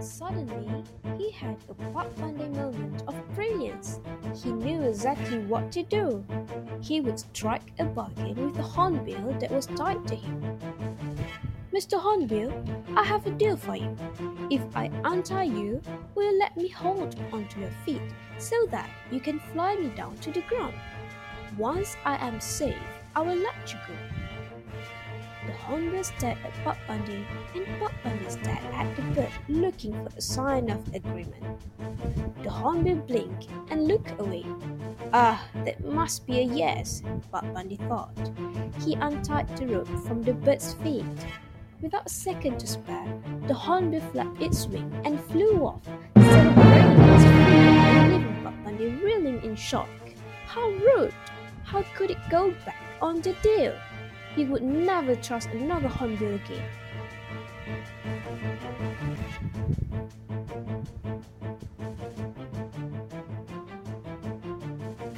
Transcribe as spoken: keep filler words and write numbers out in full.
Suddenly, he had a Pak Pandai moment of brilliance. He knew exactly what to do. He would strike a bargain with the hornbill that was tied to him. Mister Hornbill, I have a deal for you. If I untie you, will you let me hold onto your feet so that you can fly me down to the ground? Once I am safe, I will let you go. The hornbill stared at Pak Pandai, and Pak Pandai stared at the bird, looking for a sign of agreement. The hornbill blinked and looked away. Ah, that must be a yes, Pak Pandai thought. He untied the rope from the bird's feet. Without a second to spare, the hornbill flapped its wing and flew off, celebrating its freedom and leaving Pak Pandai reeling in shock. How rude! How could it go back on the deal? He would never trust another hornbill again.